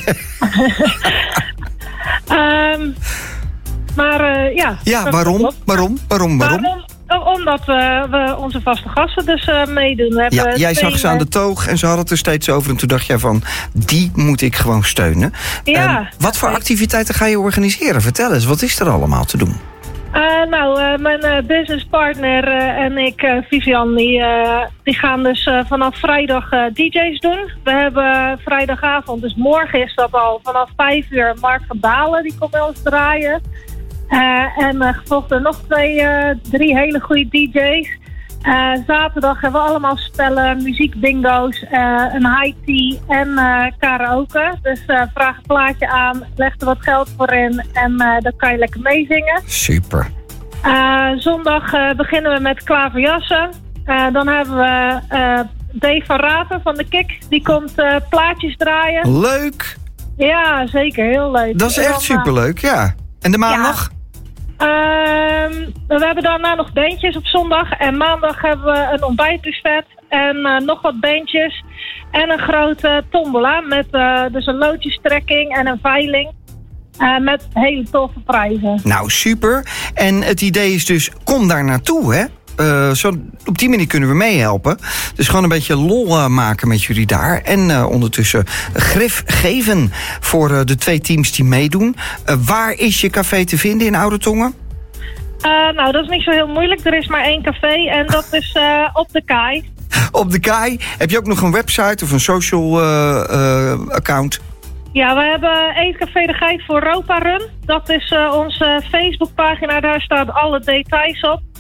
Speaker 19: um, maar uh, ja.
Speaker 5: Ja,
Speaker 19: dat
Speaker 5: waarom?
Speaker 19: klopt.
Speaker 5: Waarom? Waarom? Waarom?
Speaker 19: Waarom? Omdat we, we onze vaste gasten dus uh, meedoen. We hebben
Speaker 5: Ja, jij
Speaker 19: twee,
Speaker 5: zag ze aan de
Speaker 19: uh,
Speaker 5: toog en ze hadden het er steeds over. En toen dacht jij van, die moet ik gewoon steunen.
Speaker 19: Ja.
Speaker 5: Um, wat voor activiteiten ga je organiseren? Vertel eens, wat is er allemaal te doen?
Speaker 19: Uh, nou, uh, mijn uh, businesspartner uh, en ik, uh, Vivian, die, uh, die gaan dus uh, vanaf vrijdag uh, D J's doen. We hebben vrijdagavond, dus morgen is dat al, vanaf vijf uur Mark van Dalen, die komt bij ons draaien. Uh, en uh, gevolgd door nog twee, uh, drie hele goede D J's. Uh, zaterdag hebben we allemaal spellen, muziekbingo's, uh, een high tea en uh, karaoke. Dus uh, vraag een plaatje aan, leg er wat geld voor in en uh, dan kan je lekker meezingen.
Speaker 5: Super.
Speaker 19: Uh, zondag uh, beginnen we met klaverjassen. Uh, dan hebben we uh, Dave van Raten van de Kik. Die komt uh, plaatjes draaien.
Speaker 5: Leuk.
Speaker 19: Ja, zeker. Heel leuk.
Speaker 5: Dat is
Speaker 19: En
Speaker 5: echt
Speaker 19: dan, uh,
Speaker 5: superleuk, ja. En de maandag?
Speaker 19: Um, we hebben daarna nog bandjes op zondag. En maandag hebben we een ontbijtbuffet. En uh, nog wat bandjes. En een grote tombola. Met uh, dus een loodjestrekking en een veiling. Uh, met hele toffe prijzen.
Speaker 5: Nou, super. En het idee is dus, kom daar naartoe, hè? Uh, zo, op die manier kunnen we meehelpen. Dus gewoon een beetje lol uh, maken met jullie daar. En uh, ondertussen grif geven voor uh, de twee teams die meedoen. Uh, waar is je café te vinden in Oude Tongen?
Speaker 19: Uh, nou, dat is niet zo heel moeilijk. Er is maar één café en dat is uh, op de Kaai.
Speaker 5: Op de Kaai. Heb je ook nog een website of een social uh, uh, account?
Speaker 19: Ja, we hebben Eetcafé De Geit voor Europa Run. Dat is uh, onze Facebookpagina. Daar staan alle details op.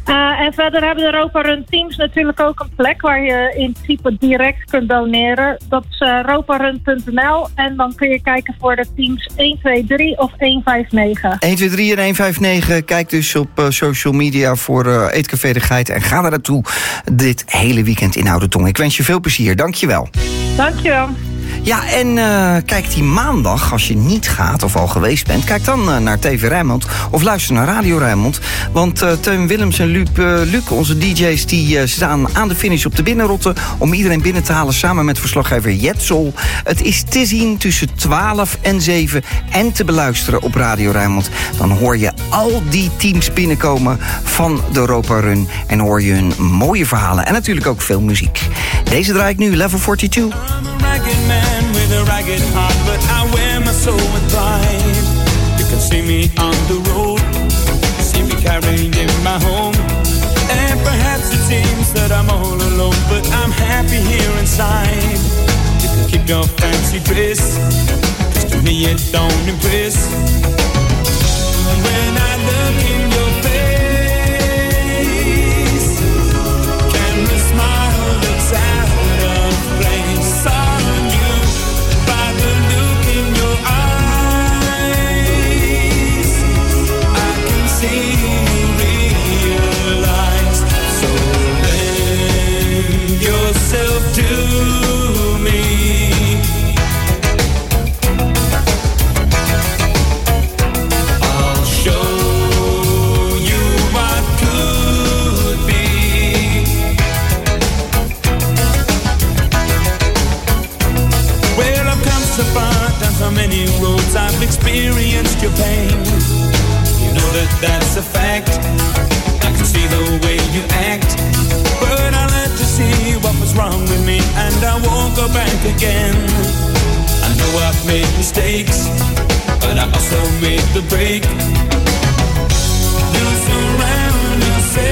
Speaker 19: Uh, en verder hebben de Europa Run teams natuurlijk ook een plek waar je in principe direct kunt doneren. Dat is uh, roparun punt n l en dan kun je kijken voor de teams één twee drie of één vijf negen.
Speaker 5: één twee drie en één vijf negen. Kijk dus op uh, social media voor uh, Eetcafé de Geit en ga daar naartoe dit hele weekend in Oude Tong. Ik wens je veel plezier. Dankjewel.
Speaker 19: Dankjewel.
Speaker 5: Ja, en uh, kijk die maandag, als je niet gaat of al geweest bent, kijk dan uh, naar T V Rijnmond of luister naar Radio Rijnmond. Want uh, Teun Willems en Luc, uh, Luc onze D J's, die uh, staan aan de finish op de binnenrotte om iedereen binnen te halen samen met verslaggever Jetsel. Het is te zien tussen twaalf en zeven en te beluisteren op Radio Rijnmond. Dan hoor je al die teams binnenkomen van de Europa Run en hoor je hun mooie verhalen en natuurlijk ook veel muziek. Deze draai ik nu, Level forty-two.
Speaker 2: Ragged man with a ragged heart, but I wear my soul with pride. You can see me on the road, see me carried in my home, and perhaps it seems that I'm all alone, but I'm happy here inside. You can keep your fancy dress, 'cause to me it don't impress. When I look in your face, can the smile that's out of place on you, by the look in your eyes, I can see you realize. So lend yourself to me. I'll show you what could be. Well, I've come so far down so many roads, I've experienced your pain. You know that that's a fact. I can see the way you act, but I learned to see what was wrong with me, and I won't go back again. I know I've made mistakes, but I also made the break. You surround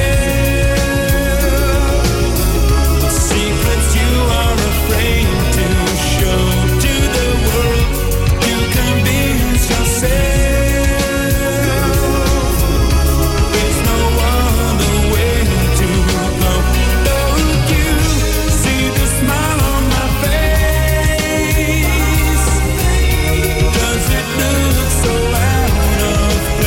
Speaker 2: yourself with secrets you are afraid to show to the world. You convince yourself there's no other way to go. Don't you see the smile on my face? Does it look so out of place?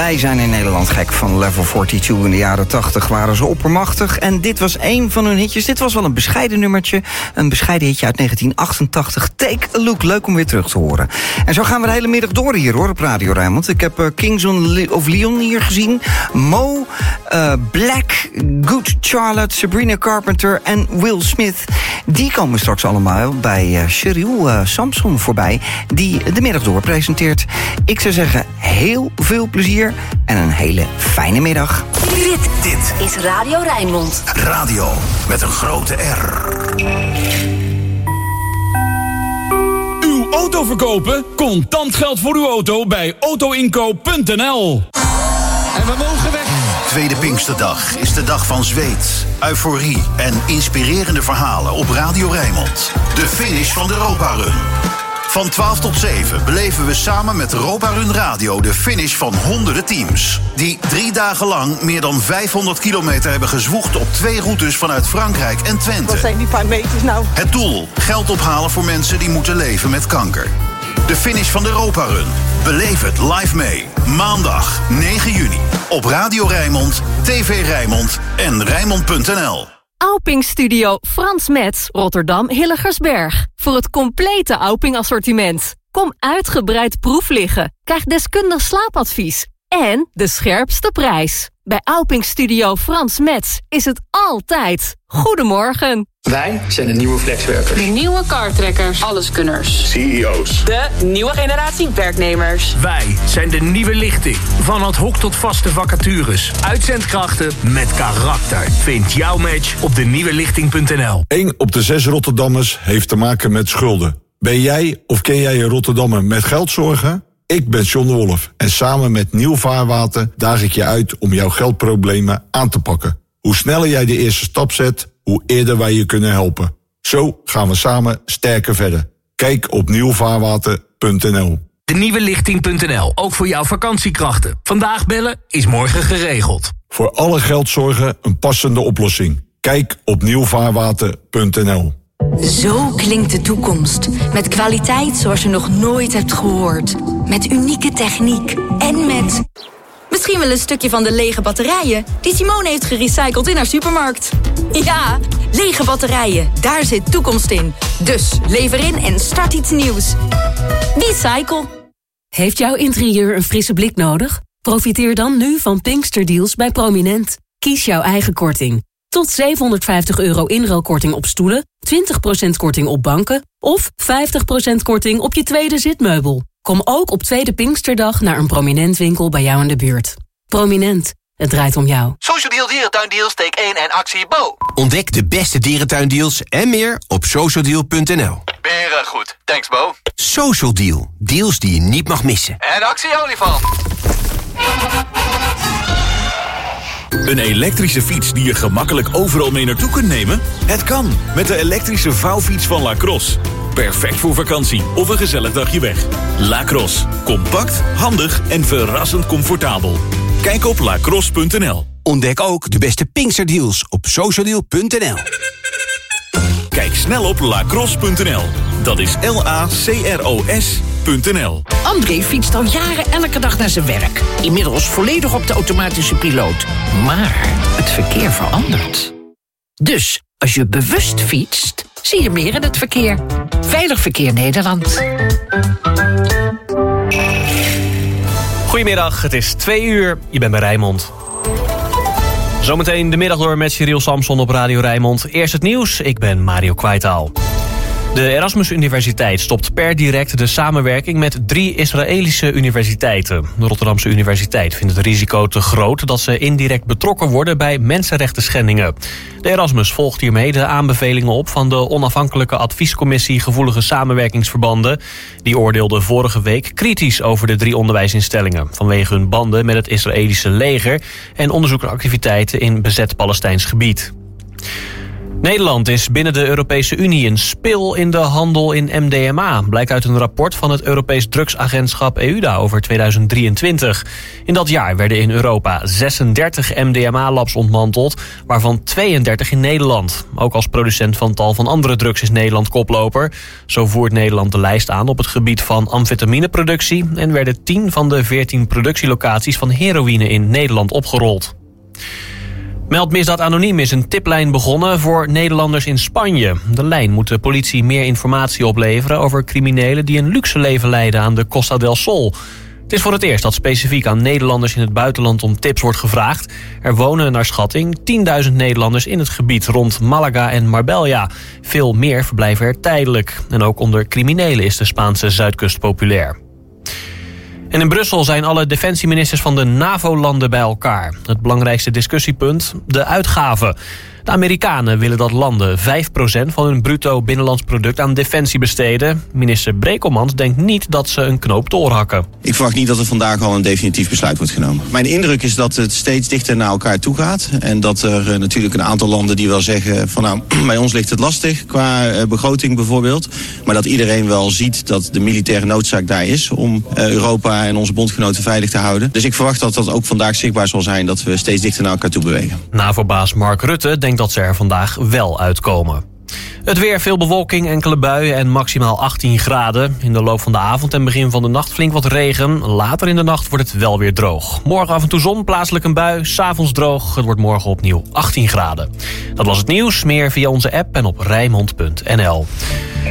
Speaker 5: wij zijn in Nederland gek van Level tweeënveertig. In de jaren tachtig waren ze oppermachtig. En dit was een van hun hitjes. Dit was wel een bescheiden nummertje. Een bescheiden hitje uit negentien achtentachtig. Take a look. Leuk om weer terug te horen. En zo gaan we de hele middag door hier hoor op Radio Rijnmond. Ik heb uh, Kings of Leon hier gezien. Mo, uh, Black, Good Charlotte, Sabrina Carpenter en Will Smith. Die komen straks allemaal bij uh, Sheryl uh, Samson voorbij. Die de middag door presenteert. Ik zou zeggen, heel veel plezier en een hele fijne middag.
Speaker 14: Dit, dit is Radio Rijnmond.
Speaker 17: Radio met een grote R.
Speaker 3: Uw auto verkopen? Contant geld voor uw auto bij autoinkoop punt n l.
Speaker 17: En we mogen weg. Tweede Pinksterdag is de dag van zweet, euforie en inspirerende verhalen op Radio Rijnmond. De finish van de Europa Run. Van twaalf tot zeven beleven we samen met Europa Run Radio de finish van honderden teams. Die drie dagen lang meer dan vijfhonderd kilometer hebben gezwoegd op twee routes vanuit Frankrijk en Twente.
Speaker 4: Wat zijn die paar meters nou?
Speaker 17: Het doel, geld ophalen voor mensen die moeten leven met kanker. De finish van de Europa Run. Beleef het live mee. Maandag negen juni. Op Radio Rijnmond, T V Rijnmond en Rijnmond punt n l.
Speaker 6: Auping Studio Frans Metz, Rotterdam Hilligersberg. Voor het complete Auping assortiment. Kom uitgebreid proef liggen. Krijg deskundig slaapadvies. En de scherpste prijs. Bij Auping Studio Frans Metz is het altijd. Goedemorgen.
Speaker 8: Wij zijn de nieuwe flexwerkers.
Speaker 25: De nieuwe kartrekkers. Alleskunners.
Speaker 8: C E O's.
Speaker 25: De nieuwe generatie werknemers.
Speaker 3: Wij zijn de nieuwe lichting. Van ad hoc tot vaste vacatures. Uitzendkrachten met karakter. Vind jouw match op de nieuwe lichting punt n l.
Speaker 26: Eén op de zes Rotterdammers heeft te maken met schulden. Ben jij of ken jij een Rotterdammer met geldzorgen? Ik ben John de Wolf en samen met Nieuw Vaarwater daag ik je uit om jouw geldproblemen aan te pakken. Hoe sneller jij de eerste stap zet, hoe eerder wij je kunnen helpen. Zo gaan we samen sterker verder. Kijk op nieuw vaarwater punt n l.
Speaker 3: De nieuwe lichting punt n l, ook voor jouw vakantiekrachten. Vandaag bellen is morgen geregeld.
Speaker 26: Voor alle geldzorgen een passende oplossing. Kijk op nieuw vaarwater punt n l.
Speaker 14: Zo klinkt de toekomst. Met kwaliteit zoals je nog nooit hebt gehoord. Met unieke techniek en met... misschien wel een stukje van de lege batterijen die Simone heeft gerecycled in haar supermarkt. Ja, lege batterijen, daar zit toekomst in. Dus lever in en start iets nieuws. Recycle.
Speaker 27: Heeft jouw interieur een frisse blik nodig? Profiteer dan nu van Pinksterdeals bij Prominent. Kies jouw eigen korting. Tot zevenhonderdvijftig euro inruilkorting op stoelen, twintig procent korting op banken of vijftig procent korting op je tweede zitmeubel. Kom ook op tweede Pinksterdag naar een Prominent winkel bij jou in de buurt. Prominent, het draait om jou.
Speaker 28: Social Deal Dierentuindeals, steek één en actie Bo. Ontdek de beste dierentuindeals en meer op social deal punt n l. Beren goed, thanks Bo. Social Deal, deals die je niet mag missen. En actie olifant.
Speaker 29: Een elektrische fiets die je gemakkelijk overal mee naartoe kunt nemen? Het kan, met de elektrische vouwfiets van Lacrosse. Perfect voor vakantie of een gezellig dagje weg. Lacrosse, compact, handig en verrassend comfortabel. Kijk op lacrosse punt n l.
Speaker 28: Ontdek ook de beste Pinksterdeals op social deal punt n l.
Speaker 29: Kijk snel op lacrosse punt n l. Dat is L A C R O S punt n l.
Speaker 30: André fietst al jaren elke dag naar zijn werk. Inmiddels volledig op de automatische piloot. Maar het verkeer verandert. Dus als je bewust fietst, zie je meer in het verkeer. Veilig Verkeer Nederland.
Speaker 20: Goedemiddag, het is twee uur. Je bent bij Rijnmond. Zometeen de middag door met Sheryl Samson op Radio Rijnmond. Eerst het nieuws, ik ben Mario Kwaitaal. De Erasmus Universiteit stopt per direct de samenwerking met drie Israëlische universiteiten. De Rotterdamse Universiteit vindt het risico te groot dat ze indirect betrokken worden bij mensenrechten schendingen. De Erasmus volgt hiermee de aanbevelingen op van de onafhankelijke adviescommissie Gevoelige Samenwerkingsverbanden. Die oordeelde vorige week kritisch over de drie onderwijsinstellingen vanwege hun banden met het Israëlische leger en onderzoeksactiviteiten in bezet Palestijns gebied. Nederland is binnen de Europese Unie een spil in de handel in M D M A. Blijkt uit een rapport van het Europees Drugsagentschap E U D A over tweeduizend drieëntwintig. In dat jaar werden in Europa zesendertig M D M A-labs ontmanteld, waarvan tweeëndertig in Nederland. Ook als producent van tal van andere drugs is Nederland koploper. Zo voert Nederland de lijst aan op het gebied van amfetamineproductie en werden tien van de veertien productielocaties van heroïne in Nederland opgerold. Meldmisdaad Anoniem is een tiplijn begonnen voor Nederlanders in Spanje. De lijn moet de politie meer informatie opleveren over criminelen die een luxe leven leiden aan de Costa del Sol. Het is voor het eerst dat specifiek aan Nederlanders in het buitenland om tips wordt gevraagd. Er wonen naar schatting tienduizend Nederlanders in het gebied rond Malaga en Marbella. Veel meer verblijven er tijdelijk. En ook onder criminelen is de Spaanse zuidkust populair. En in Brussel zijn alle defensieministers van de NAVO-landen bij elkaar. Het belangrijkste discussiepunt, de uitgaven. De Amerikanen willen dat landen vijf procent van hun bruto binnenlands product aan defensie besteden. Minister Brekelmans denkt niet dat ze een knoop doorhakken.
Speaker 4: Ik verwacht niet dat er vandaag al een definitief besluit wordt genomen. Mijn indruk is dat het steeds dichter naar elkaar toe gaat. En dat er uh, natuurlijk een aantal landen die wel zeggen van nou, bij ons ligt het lastig qua uh, begroting bijvoorbeeld. Maar dat iedereen wel ziet dat de militaire noodzaak daar is om uh, Europa en onze bondgenoten veilig te houden. Dus ik verwacht dat dat ook vandaag zichtbaar zal zijn dat we steeds dichter naar elkaar toe bewegen.
Speaker 20: NAVO-baas Mark Rutte denkt dat ze er vandaag wel uitkomen. Het weer, veel bewolking, enkele buien en maximaal achttien graden. In de loop van de avond en begin van de nacht flink wat regen. Later in de nacht wordt het wel weer droog. Morgen af en toe zon, plaatselijk een bui, 's avonds droog. Het wordt morgen opnieuw achttien graden. Dat was het nieuws, meer via onze app en op Rijnmond punt n l.